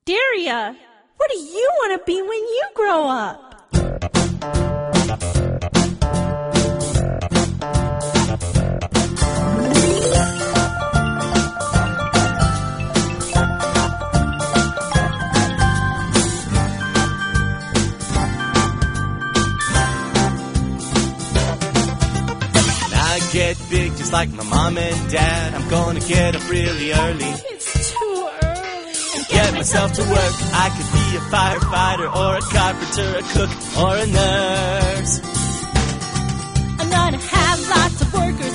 Daria, what do you want to be when you grow up? Get big just like my mom and dad. I'm gonna get up really early. It's too early. Get myself to work. I could be a firefighter or a carpenter, a cook or a nurse. I'm gonna have lots of workers